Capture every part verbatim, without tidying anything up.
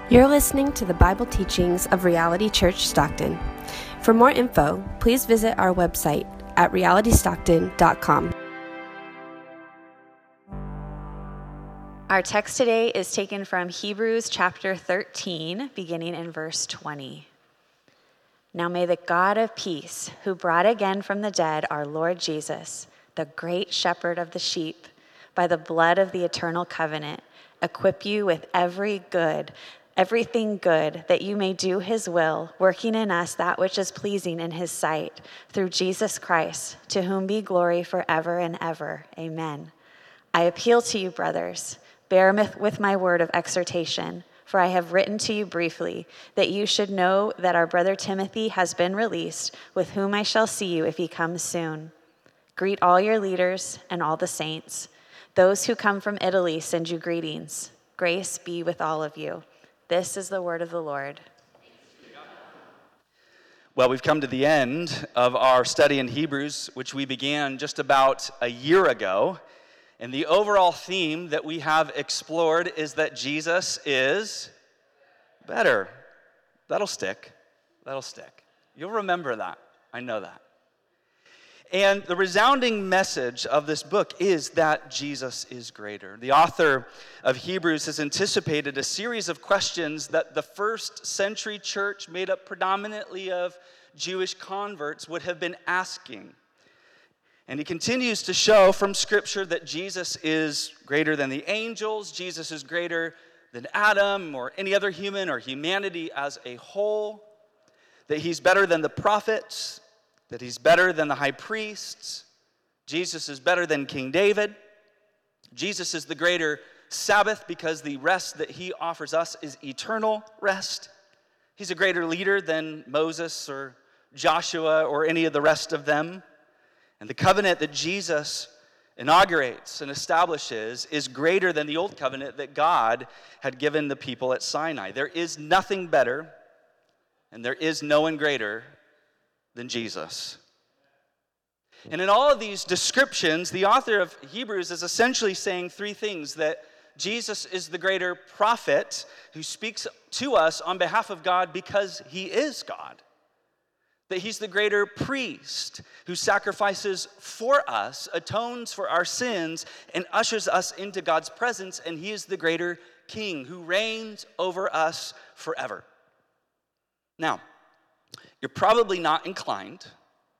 You're listening to the Bible teachings of Reality Church Stockton. For more info, please visit our website at reality stockton dot com. Our text today is taken from Hebrews chapter thirteen, beginning in verse twenty. Now may the God of peace, who brought again from the dead our Lord Jesus, the great shepherd of the sheep, by the blood of the eternal covenant, equip you with every good, everything good, that you may do his will, working in us that which is pleasing in his sight, through Jesus Christ, to whom be glory forever and ever. Amen. I appeal to you, brothers, bear with my word of exhortation, for I have written to you briefly, that you should know that our brother Timothy has been released, with whom I shall see you if he comes soon. Greet all your leaders and all the saints. Those who come from Italy send you greetings. Grace be with all of you. This is the word of the Lord. Well, we've come to the end of our study in Hebrews, which we began just about a year ago. And the overall theme that we have explored is that Jesus is better. That'll stick. That'll stick. You'll remember that. I know that. And the resounding message of this book is that Jesus is greater. The author of Hebrews has anticipated a series of questions that the first century church, made up predominantly of Jewish converts, would have been asking. And he continues to show from Scripture that Jesus is greater than the angels, Jesus is greater than Adam or any other human or humanity as a whole, that he's better than the prophets, that he's better than the high priests. Jesus is better than King David. Jesus is the greater Sabbath because the rest that he offers us is eternal rest. He's a greater leader than Moses or Joshua or any of the rest of them. And the covenant that Jesus inaugurates and establishes is greater than the old covenant that God had given the people at Sinai. There is nothing better, and there is no one greater than Jesus. And in all of these descriptions, the author of Hebrews is essentially saying three things: that Jesus is the greater prophet who speaks to us on behalf of God because he is God. That he's the greater priest who sacrifices for us, atones for our sins, and ushers us into God's presence. And he is the greater king who reigns over us forever. Now, you're probably not inclined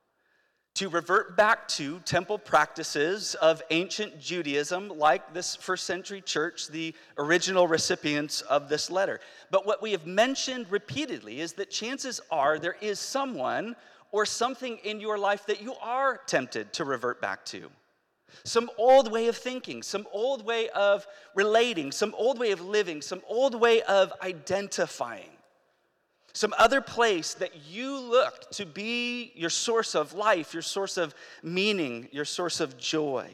to revert back to temple practices of ancient Judaism like this first century church, the original recipients of this letter. But what we have mentioned repeatedly is that chances are there is someone or something in your life that you are tempted to revert back to. Some old way of thinking, some old way of relating, some old way of living, some old way of identifying. Some other place that you look to be your source of life, your source of meaning, your source of joy.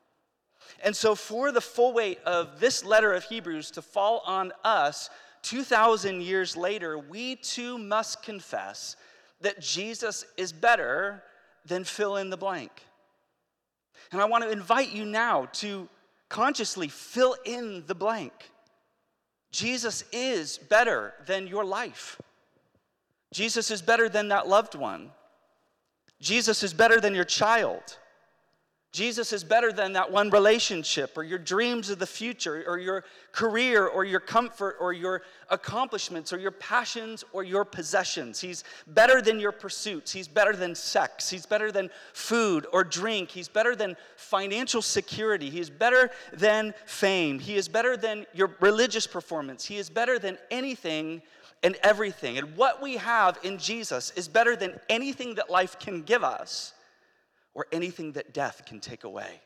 And so for the full weight of this letter of Hebrews to fall on us two thousand years later, we too must confess that Jesus is better than fill in the blank. And I want to invite you now to consciously fill in the blank. Jesus is better than your life. Jesus is better than that loved one. Jesus is better than your child. Jesus is better than that one relationship or your dreams of the future or your career or your comfort or your accomplishments or your passions or your possessions. He's better than your pursuits. He's better than sex. He's better than food or drink. He's better than financial security. He is better than fame. He is better than your religious performance. He is better than anything and everything. And what we have in Jesus is better than anything that life can give us or anything that death can take away.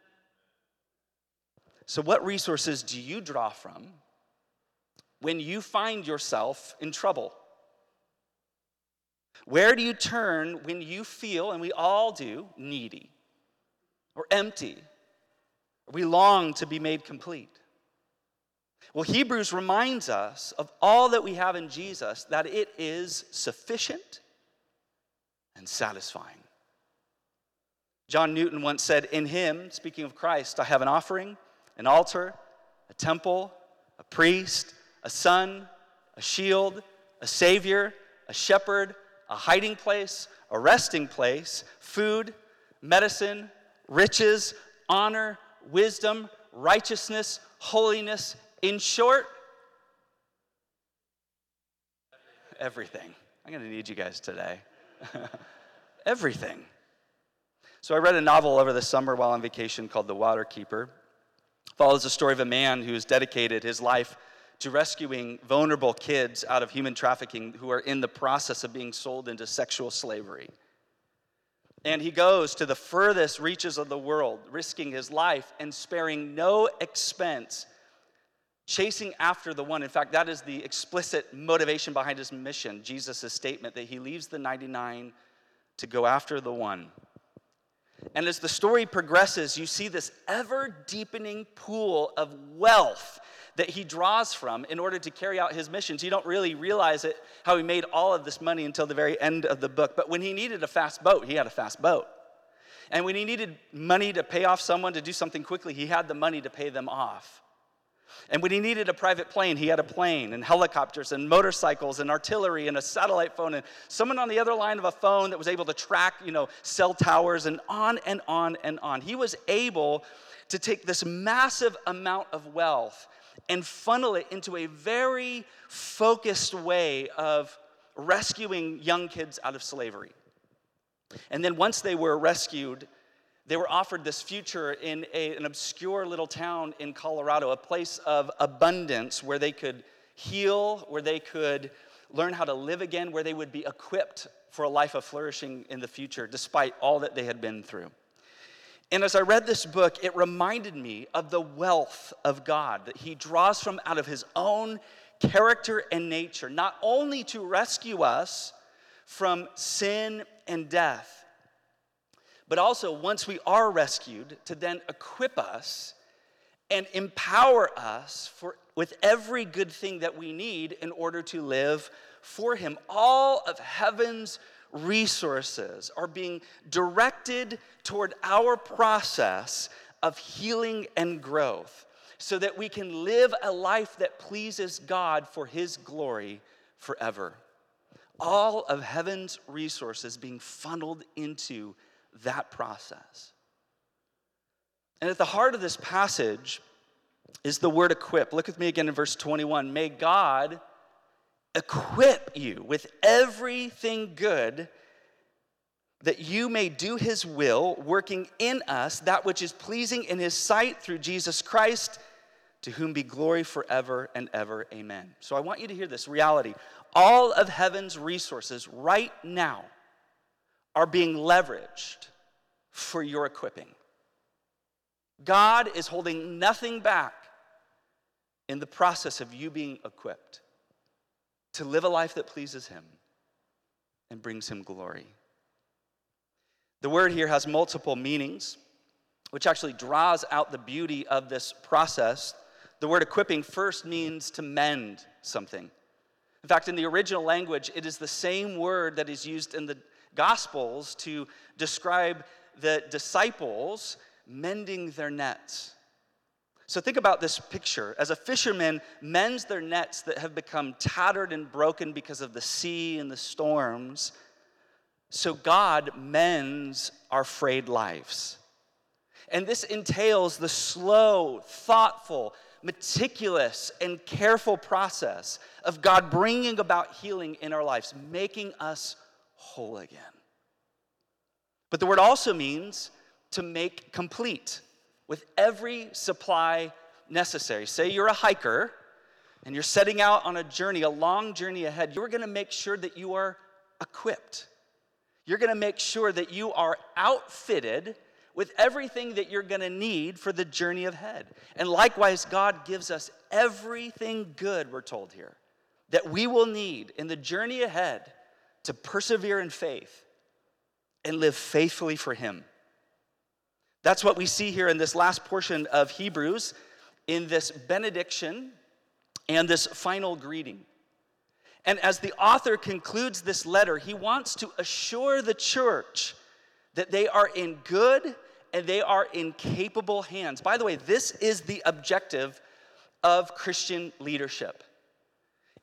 So what resources do you draw from when you find yourself in trouble? Where do you turn when you feel, and we all do, needy or empty? Or we long to be made complete? Well, Hebrews reminds us of all that we have in Jesus, that it is sufficient and satisfying. John Newton once said, in him, speaking of Christ, I have an offering, an altar, a temple, a priest, a son, a shield, a savior, a shepherd, a hiding place, a resting place, food, medicine, riches, honor, wisdom, righteousness, holiness. In short, everything. I'm going to need you guys today. Everything. So I read a novel over the summer while on vacation called The Waterkeeper. It follows the story of a man who's dedicated his life to rescuing vulnerable kids out of human trafficking who are in the process of being sold into sexual slavery. And he goes to the furthest reaches of the world, risking his life and sparing no expense, chasing after the one. In fact, that is the explicit motivation behind his mission, Jesus' statement that he leaves the ninety-nine to go after the one. And as the story progresses, you see this ever-deepening pool of wealth that he draws from in order to carry out his missions. You don't really realize it, how he made all of this money until the very end of the book. But when he needed a fast boat, he had a fast boat. And when he needed money to pay off someone to do something quickly, he had the money to pay them off. And when he needed a private plane, he had a plane and helicopters and motorcycles and artillery and a satellite phone and someone on the other line of a phone that was able to track, you know, cell towers and on and on and on. He was able to take this massive amount of wealth and funnel it into a very focused way of rescuing young kids out of slavery. And then once they were rescued, they were offered this future in a, an obscure little town in Colorado, a place of abundance where they could heal, where they could learn how to live again, where they would be equipped for a life of flourishing in the future, despite all that they had been through. And as I read this book, it reminded me of the wealth of God that he draws from out of his own character and nature, not only to rescue us from sin and death, but also, once we are rescued, to then equip us and empower us for, with every good thing that we need in order to live for him. All of heaven's resources are being directed toward our process of healing and growth so that we can live a life that pleases God for his glory forever. All of heaven's resources being funneled into that process. And at the heart of this passage is the word equip. Look with me again in verse twenty-one. May God equip you with everything good that you may do his will, working in us that which is pleasing in his sight through Jesus Christ, to whom be glory forever and ever. Amen. So I want you to hear this reality. All of heaven's resources right now are being leveraged for your equipping. God is holding nothing back in the process of you being equipped to live a life that pleases him and brings him glory. The word here has multiple meanings, which actually draws out the beauty of this process. The word equipping first means to mend something. In fact, in the original language, it is the same word that is used in the Gospels to describe the disciples mending their nets. So think about this picture. As a fisherman mends their nets that have become tattered and broken because of the sea and the storms, so God mends our frayed lives. And this entails the slow, thoughtful, meticulous, and careful process of God bringing about healing in our lives, making us whole again. But the word also means to make complete with every supply necessary. Say you're a hiker and you're setting out on a journey, a long journey ahead. You're going to make sure that you are equipped. You're going to make sure that you are outfitted with everything that you're going to need for the journey ahead. And likewise, God gives us everything good, we're told here, that we will need in the journey ahead to persevere in faith and live faithfully for him. That's what we see here in this last portion of Hebrews, in this benediction and this final greeting. And as the author concludes this letter, he wants to assure the church that they are in good and they are in capable hands. By the way, this is the objective of Christian leadership.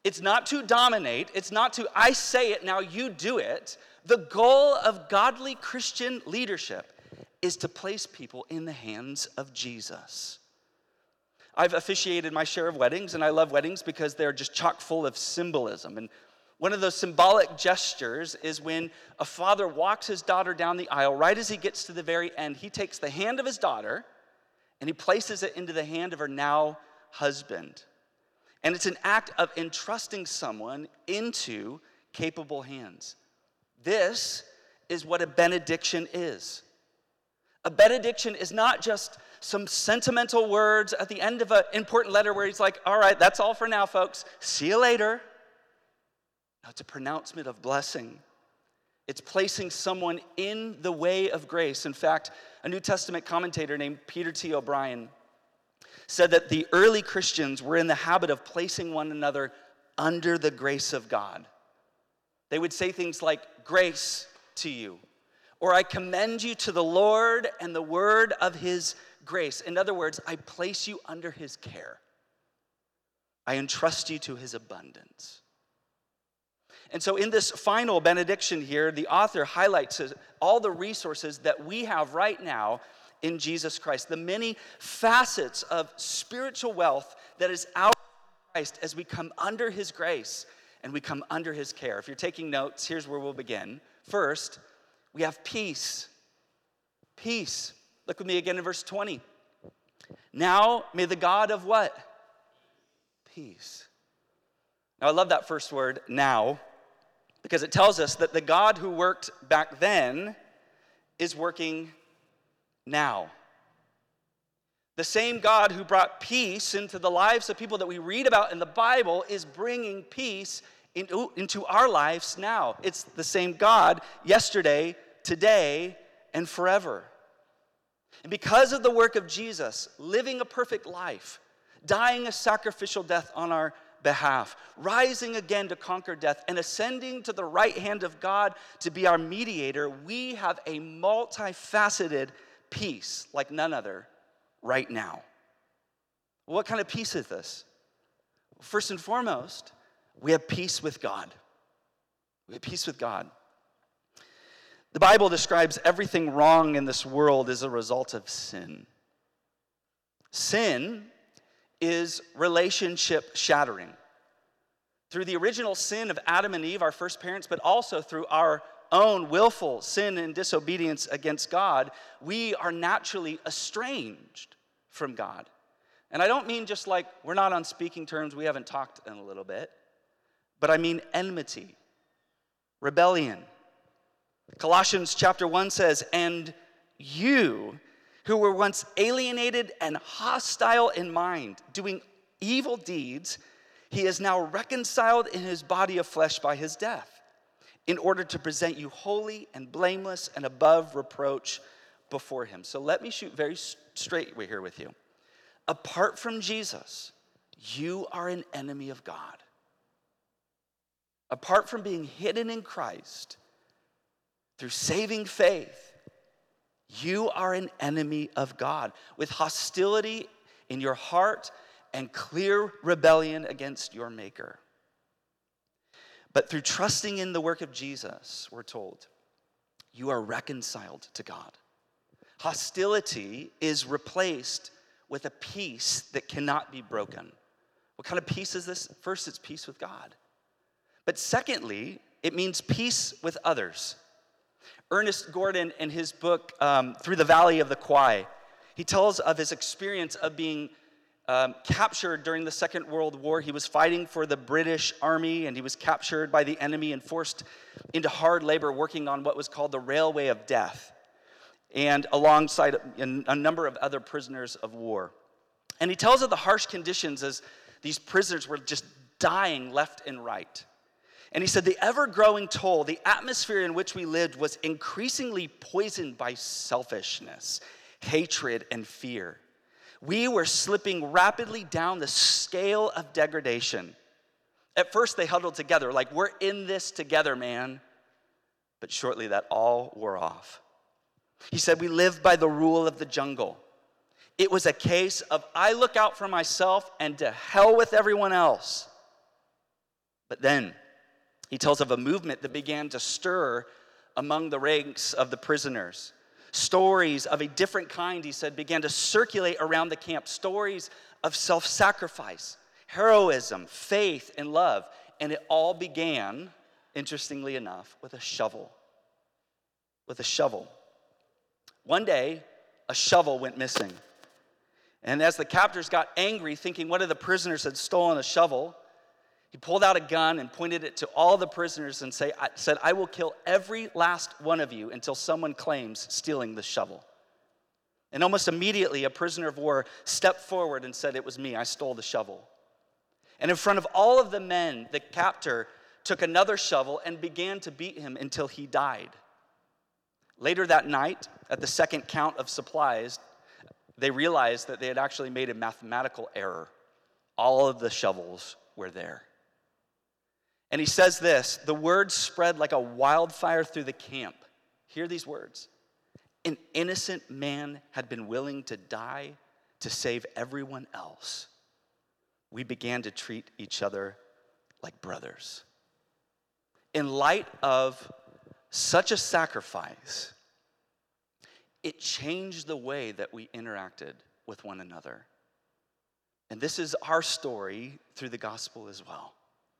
It's not to dominate. It's not to, I say it, now you do it. The goal of godly Christian leadership is to place people in the hands of Jesus. I've officiated my share of weddings, and I love weddings because they're just chock full of symbolism. And one of those symbolic gestures is when a father walks his daughter down the aisle. Right as he gets to the very end, he takes the hand of his daughter and he places it into the hand of her now husband. And it's an act of entrusting someone into capable hands. This is what a benediction is. A benediction is not just some sentimental words at the end of an important letter where he's like, all right, that's all for now, folks. See you later. No, it's a pronouncement of blessing. It's placing someone in the way of grace. In fact, a New Testament commentator named Peter T. O'Brien said that the early Christians were in the habit of placing one another under the grace of God. They would say things like, grace to you, or I commend you to the Lord and the word of his grace. In other words, I place you under his care. I entrust you to his abundance. And so in this final benediction here, the author highlights all the resources that we have right now in Jesus Christ, the many facets of spiritual wealth that is out in Christ as we come under his grace and we come under his care. If you're taking notes, here's where we'll begin. First, we have peace. Peace. Look with me again in verse twenty. Now may the God of what? Peace. Now I love that first word, now, because it tells us that the God who worked back then is working now. The same God who brought peace into the lives of people that we read about in the Bible is bringing peace into, into our lives now. It's the same God yesterday, today, and forever. And because of the work of Jesus, living a perfect life, dying a sacrificial death on our behalf, rising again to conquer death, and ascending to the right hand of God to be our mediator, we have a multifaceted peace like none other right now. What kind of peace is this? First and foremost, we have peace with God. We have peace with God. The Bible describes everything wrong in this world as a result of sin. Sin is relationship shattering. Through the original sin of Adam and Eve, our first parents, but also through our own willful sin and disobedience against God, we are naturally estranged from God. And I don't mean just like we're not on speaking terms, we haven't talked in a little bit, but I mean enmity, rebellion. Colossians chapter one says, and you who were once alienated and hostile in mind, doing evil deeds, he is now reconciled in his body of flesh by his death, in order to present you holy and blameless and above reproach before him. So let me shoot very straight here with you. Apart from Jesus, you are an enemy of God. Apart from being hidden in Christ, through saving faith, you are an enemy of God with hostility in your heart and clear rebellion against your Maker. But through trusting in the work of Jesus, we're told, you are reconciled to God. Hostility is replaced with a peace that cannot be broken. What kind of peace is this? First, it's peace with God. But secondly, it means peace with others. Ernest Gordon, in his book, um, Through the Valley of the Kwai, he tells of his experience of being um, captured during the Second World War. He was fighting for the British Army, and he was captured by the enemy and forced into hard labor working on what was called the Railway of Death, and alongside a number of other prisoners of war. And he tells of the harsh conditions as these prisoners were just dying left and right. And he said, the ever-growing toll, the atmosphere in which we lived was increasingly poisoned by selfishness, hatred, and fear. We were slipping rapidly down the scale of degradation. At first, they huddled together, like, we're in this together, man. But shortly, that all wore off. He said, we lived by the rule of the jungle. It was a case of, I look out for myself and to hell with everyone else. But then he tells of a movement that began to stir among the ranks of the prisoners. Stories of a different kind, he said, began to circulate around the camp. Stories of self-sacrifice, heroism, faith, and love. And it all began, interestingly enough, with a shovel. With a shovel. One day, a shovel went missing. And as the captors got angry, thinking one of the prisoners had stolen a shovel, he pulled out a gun and pointed it to all the prisoners and say, said, I will kill every last one of you until someone claims stealing the shovel. And almost immediately, a prisoner of war stepped forward and said, it was me, I stole the shovel. And in front of all of the men, the captor took another shovel and began to beat him until he died. Later that night, at the second count of supplies, they realized that they had actually made a mathematical error. All of the shovels were there. And he says this, the word spread like a wildfire through the camp. Hear these words. An innocent man had been willing to die to save everyone else. We began to treat each other like brothers. In light of such a sacrifice, it changed the way that we interacted with one another. And this is our story through the gospel as well.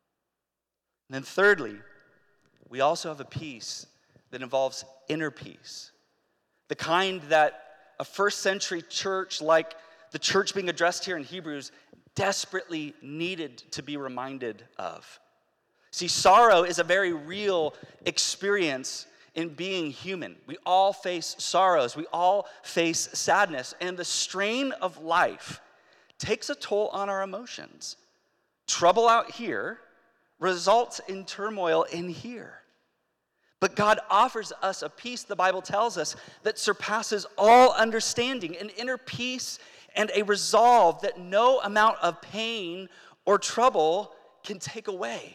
And then thirdly, we also have a peace that involves inner peace. The kind that a first century church like the church being addressed here in Hebrews desperately needed to be reminded of. See, sorrow is a very real experience in being human. We all face sorrows. We all face sadness. And the strain of life takes a toll on our emotions. Trouble out here results in turmoil in here. But God offers us a peace, the Bible tells us, that surpasses all understanding, an inner peace and a resolve that no amount of pain or trouble can take away.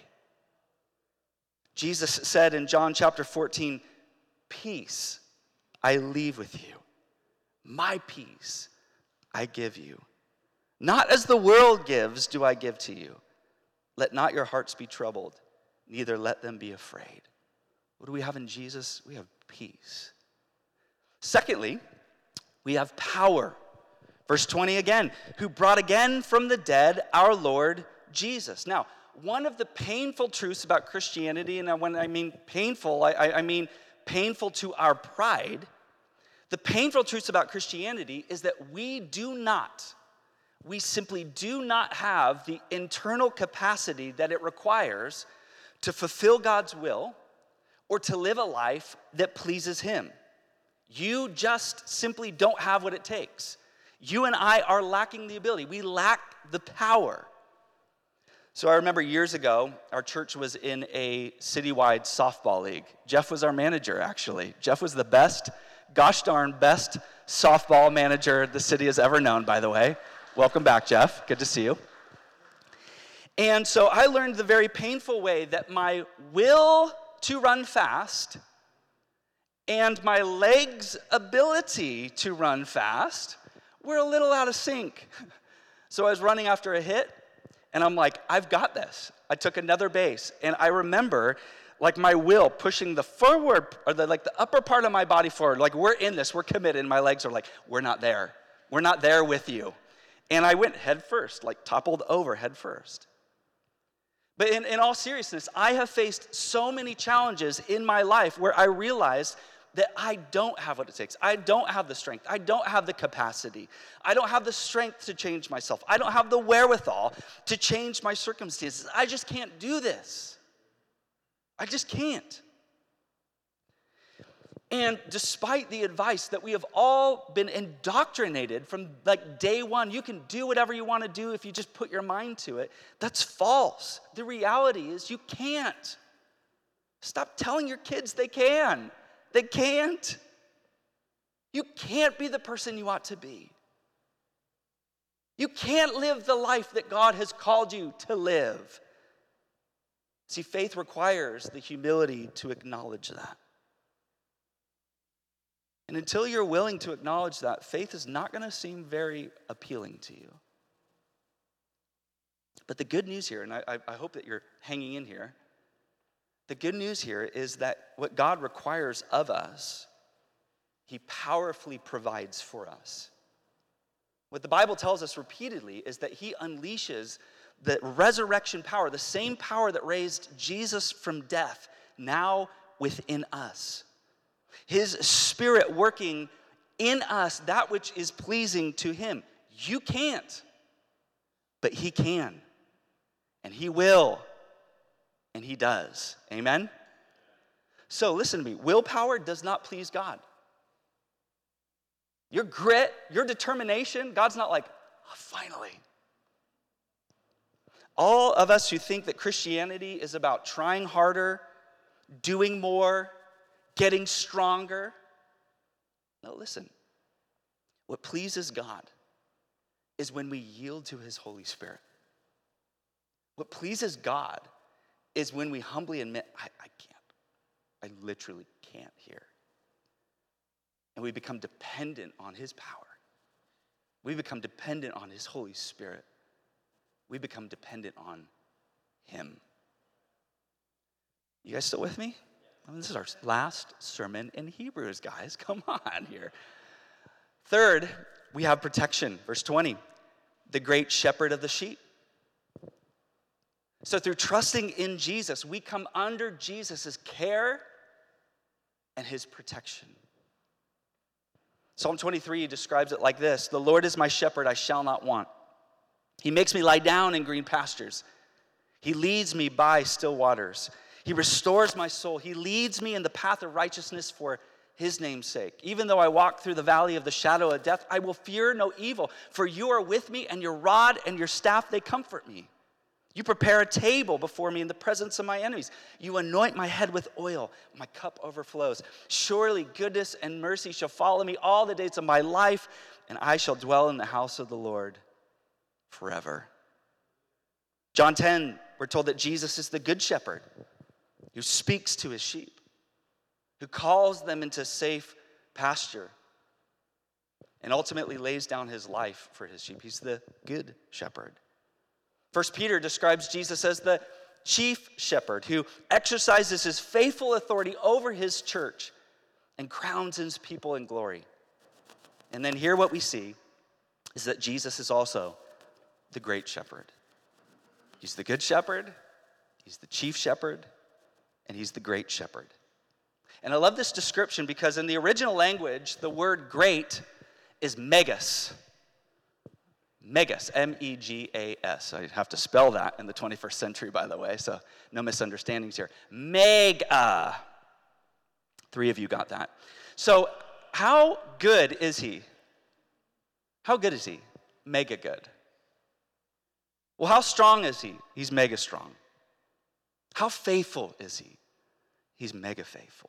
Jesus said in John chapter fourteen, peace I leave with you. My peace I give you. Not as the world gives do I give to you. Let not your hearts be troubled, neither let them be afraid. What do we have in Jesus? We have peace. Secondly, we have power. Verse twenty again, who brought again from the dead our Lord Jesus. Now, one of the painful truths about Christianity, and when I mean painful, I, I mean painful to our pride. The painful truths about Christianity is that we do not, we simply do not have the internal capacity that it requires to fulfill God's will or to live a life that pleases Him. You just simply don't have what it takes. You and I are lacking the ability. We lack the power. So I remember years ago, our church was in a citywide softball league. Jeff was our manager, actually. Jeff was the best, gosh darn best softball manager the city has ever known, by the way. Welcome back, Jeff. Good to see you. And so I learned the very painful way that my will to run fast and my legs' ability to run fast were a little out of sync. So I was running after a hit, and I'm like, I've got this. I took another base, and I remember like my will pushing the forward, or the, like the upper part of my body forward, like we're in this, we're committed, and my legs are like, we're not there. We're not there with you. And I went head first, like toppled over head first. But in, in all seriousness, I have faced so many challenges in my life where I realized that I don't have what it takes. I don't have the strength. I don't have the capacity. I don't have the strength to change myself. I don't have the wherewithal to change my circumstances. I just can't do this. I just can't. And despite the advice that we have all been indoctrinated from like day one, you can do whatever you want to do if you just put your mind to it, that's false. The reality is you can't. Stop telling your kids they can. They can't. You can't be the person you ought to be. You can't live the life that God has called you to live. See, faith requires the humility to acknowledge that. And until you're willing to acknowledge that, faith is not going to seem very appealing to you. But the good news here, and I, I hope that you're hanging in here, the good news here is that what God requires of us, he powerfully provides for us. What the Bible tells us repeatedly is that he unleashes the resurrection power, the same power that raised Jesus from death, now within us. His Spirit working in us that which is pleasing to him. You can't, but he can, and he will, and he does. Amen? So listen to me. Willpower does not please God. Your grit, your determination, God's not like, oh, finally. All of us who think that Christianity is about trying harder, doing more, getting stronger. No, listen. What pleases God is when we yield to his Holy Spirit. What pleases God is when we humbly admit, I, I can't. I literally can't here. And we become dependent on his power. We become dependent on his Holy Spirit. We become dependent on him. You guys still with me? I mean, this is our last sermon in Hebrews, guys. Come on here. Third, we have protection. Verse twenty, the great shepherd of the sheep. So through trusting in Jesus, we come under Jesus' care and his protection. Psalm twenty-three describes it like this: the Lord is my shepherd, I shall not want. He makes me lie down in green pastures. He leads me by still waters. He restores my soul. He leads me in the path of righteousness for his name's sake. Even though I walk through the valley of the shadow of death, I will fear no evil, for you are with me, and your rod and your staff, they comfort me. You prepare a table before me in the presence of my enemies. You anoint my head with oil. My cup overflows. Surely goodness and mercy shall follow me all the days of my life, and I shall dwell in the house of the Lord forever. John ten, we're told that Jesus is the good shepherd who speaks to his sheep, who calls them into safe pasture, and ultimately lays down his life for his sheep. He's the good shepherd. First Peter describes Jesus as the chief shepherd who exercises his faithful authority over his church and crowns his people in glory. And then here what we see is that Jesus is also the great shepherd. He's the good shepherd, he's the chief shepherd, and he's the great shepherd. And I love this description because in the original language, the word great is megas. Megas, M E G A S. I have to spell that in the twenty-first century, by the way, so no misunderstandings here. Mega. Three of you got that. So how good is he? How good is he? Mega good. Well, how strong is he? He's mega strong. How faithful is he? He's mega faithful.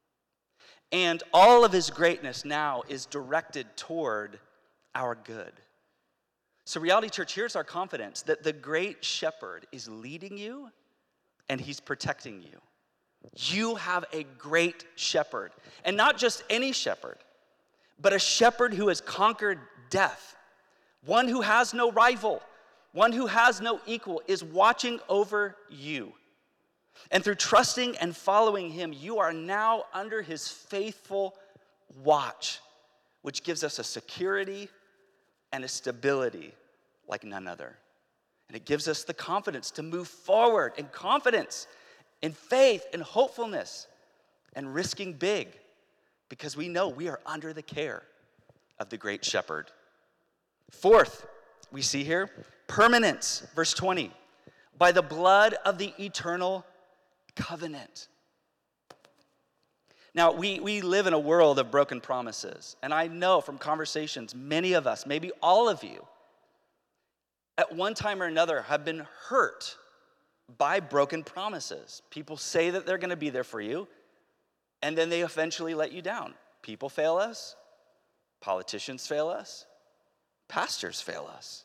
And all of his greatness now is directed toward our good. So Reality Church, here's our confidence that the great shepherd is leading you and he's protecting you. You have a great shepherd. And not just any shepherd, but a shepherd who has conquered death. One who has no rival, one who has no equal, is watching over you. And through trusting and following him, you are now under his faithful watch, which gives us a security and a stability like none other. And it gives us the confidence to move forward in confidence, in faith, in hopefulness, and risking big, because we know we are under the care of the great shepherd. Fourth, we see here, permanence, verse twenty, by the blood of the eternal covenant. Now, we, we live in a world of broken promises, and I know from conversations, many of us, maybe all of you, at one time or another have been hurt by broken promises. People say that they're going to be there for you, and then they eventually let you down. People fail us, politicians fail us, pastors fail us.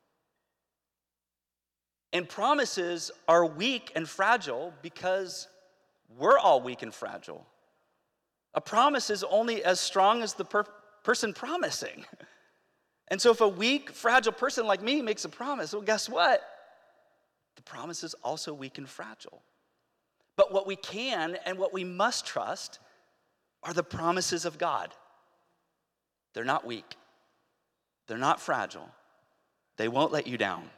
And promises are weak and fragile because we're all weak and fragile. A promise is only as strong as the per- person promising. And so if a weak, fragile person like me makes a promise, well, guess what? the promise is also weak and fragile. But what we can and what we must trust are the promises of God. They're not weak. They're not fragile. They won't let you down.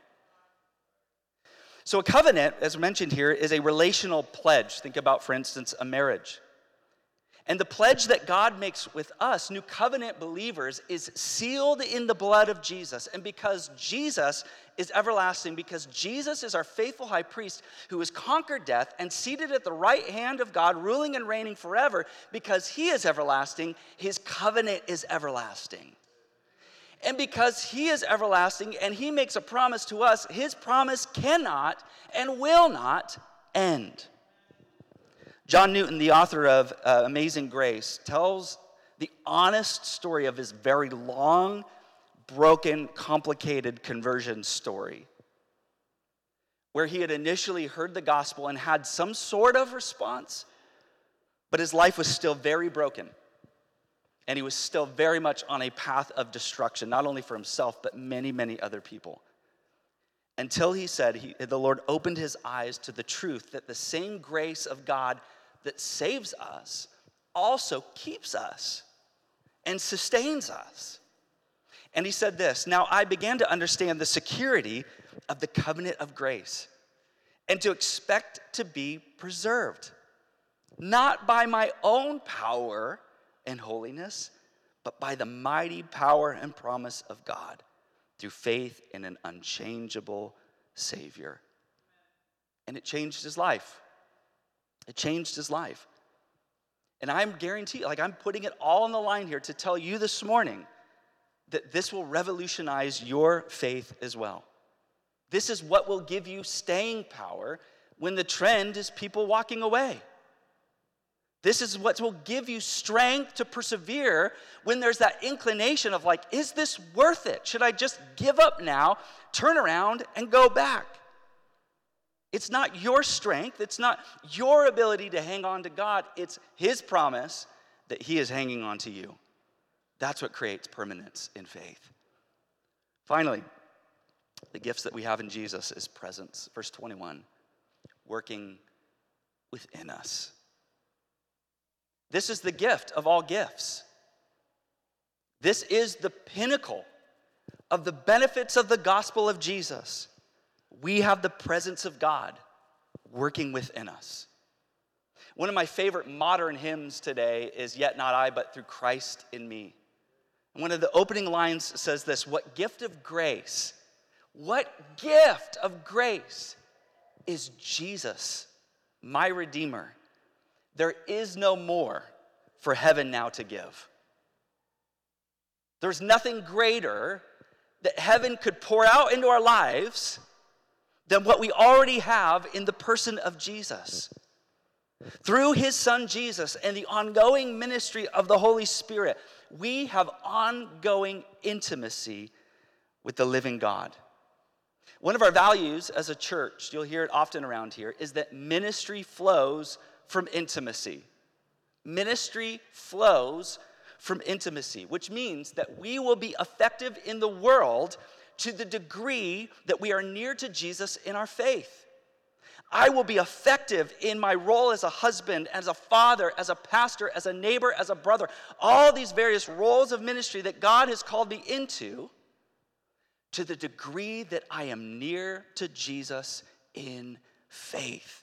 So a covenant, as mentioned here, is a relational pledge. Think about, for instance, a marriage. And the pledge that God makes with us, new covenant believers, is sealed in the blood of Jesus. And because Jesus is everlasting, because Jesus is our faithful high priest who has conquered death and seated at the right hand of God, ruling and reigning forever, because he is everlasting, his covenant is everlasting. And because he is everlasting and he makes a promise to us, his promise cannot and will not end. John Newton, the author of uh, Amazing Grace, tells the honest story of his very long, broken, complicated conversion story, where he had initially heard the gospel and had some sort of response, but his life was still very broken. And he was still very much on a path of destruction, not only for himself, but many, many other people. Until he said, he, the Lord opened his eyes to the truth that the same grace of God that saves us also keeps us and sustains us. And he said this, "Now I began to understand the security of the covenant of grace and to expect to be preserved, not by my own power and holiness, but by the mighty power and promise of God through faith in an unchangeable Savior." And it changed his life. It changed his life. And I'm guaranteed, like I'm putting it all on the line here to tell you this morning that this will revolutionize your faith as well. This is what will give you staying power when the trend is people walking away. This is what will give you strength to persevere when there's that inclination of like, is this worth it? Should I just give up now, turn around, and go back? It's not your strength. It's not your ability to hang on to God. It's his promise that he is hanging on to you. That's what creates permanence in faith. Finally, the gifts that we have in Jesus is presence. Verse twenty-one, working within us. This is the gift of all gifts. This is the pinnacle of the benefits of the gospel of Jesus. We have the presence of God working within us. One of my favorite modern hymns today is "Yet Not I, but Through Christ in Me." And one of the opening lines says this, "What gift of grace, what gift of grace is Jesus, my Redeemer? There is no more for heaven now to give." There's nothing greater that heaven could pour out into our lives than what we already have in the person of Jesus. Through his son Jesus and the ongoing ministry of the Holy Spirit, we have ongoing intimacy with the living God. One of our values as a church, you'll hear it often around here, is that ministry flows from intimacy. Ministry flows from intimacy, which means that we will be effective in the world to the degree that we are near to Jesus in our faith. I will be effective in my role as a husband, as a father, as a pastor, as a neighbor, as a brother, all these various roles of ministry that God has called me into, to the degree that I am near to Jesus in faith.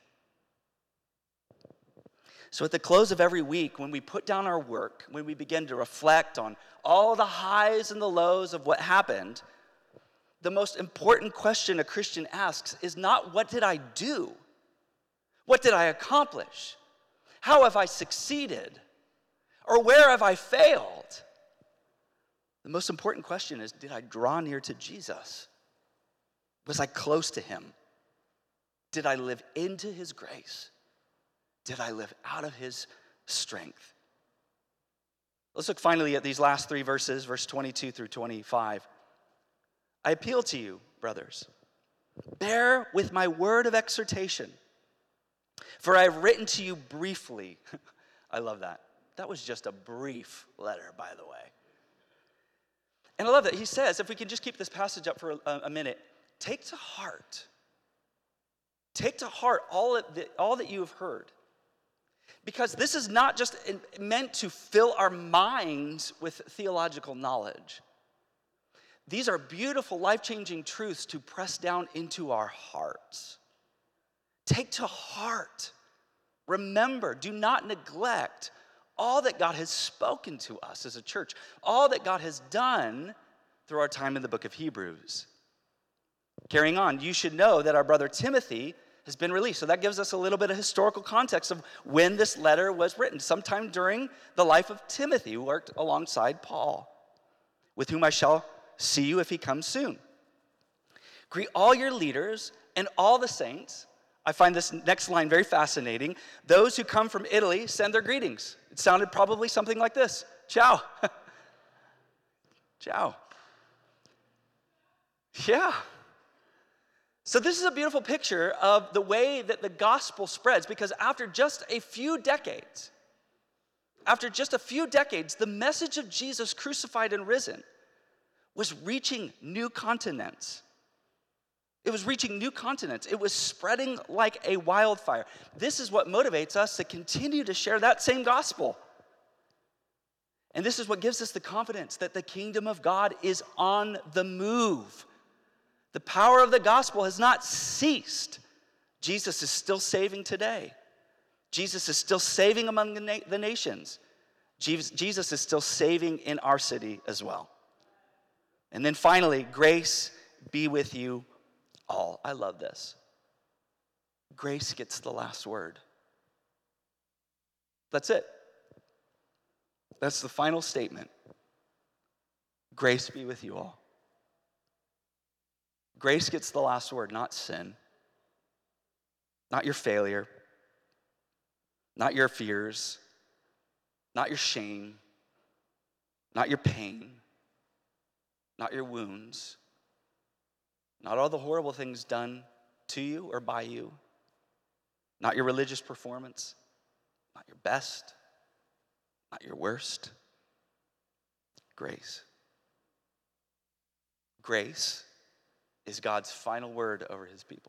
So at the close of every week, when we put down our work, when we begin to reflect on all the highs and the lows of what happened, the most important question a Christian asks is not, what did I do? What did I accomplish? How have I succeeded? Or where have I failed? The most important question is, did I draw near to Jesus? Was I close to him? Did I live into his grace? Did I live out of his strength? Let's look finally at these last three verses, verse twenty-two through twenty-five. I appeal to you, brothers, bear with my word of exhortation, for I have written to you briefly. I love that. That was just a brief letter, by the way. And I love that he says, if we can just keep this passage up for a, a minute, take to heart Take to heart all that, all that you have heard. Because this is not just meant to fill our minds with theological knowledge. These are beautiful, life-changing truths to press down into our hearts. Take to heart. Remember, do not neglect all that God has spoken to us as a church, all that God has done through our time in the book of Hebrews. Carrying on, you should know that our brother Timothy has been released. So that gives us a little bit of historical context of when this letter was written, sometime during the life of Timothy, who worked alongside Paul, with whom I shall see you if he comes soon. Greet all your leaders and all the saints. I find this next line very fascinating. Those who come from Italy send their greetings. It sounded probably something like this. Ciao. Ciao. Yeah. So this is a beautiful picture of the way that the gospel spreads, because after just a few decades, after just a few decades, the message of Jesus crucified and risen was reaching new continents. It was reaching new continents. It was spreading like a wildfire. This is what motivates us to continue to share that same gospel. And this is what gives us the confidence that the kingdom of God is on the move. The power of the gospel has not ceased. Jesus is still saving today. Jesus is still saving among the, na- the nations. Jesus, Jesus is still saving in our city as well. And then finally, grace be with you all. I love this. Grace gets the last word. That's it. That's the final statement. Grace be with you all. Grace gets the last word, not sin, not your failure, not your fears, not your shame, not your pain, not your wounds, not all the horrible things done to you or by you, not your religious performance, not your best, not your worst. Grace. Grace is God's final word over his people.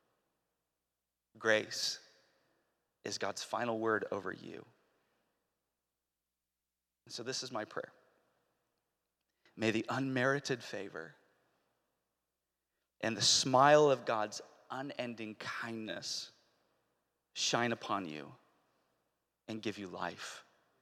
Grace is God's final word over you. And so this is my prayer. May the unmerited favor and the smile of God's unending kindness shine upon you and give you life.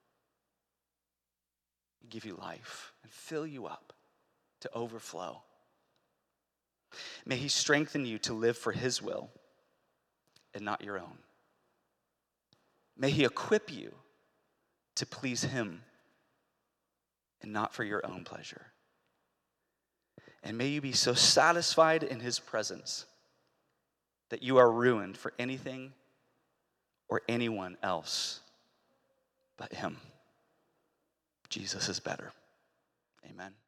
Give you life and fill you up to overflow. May he strengthen you to live for his will and not your own. May he equip you to please him and not for your own pleasure. And may you be so satisfied in his presence that you are ruined for anything or anyone else but him. Jesus is better. Amen.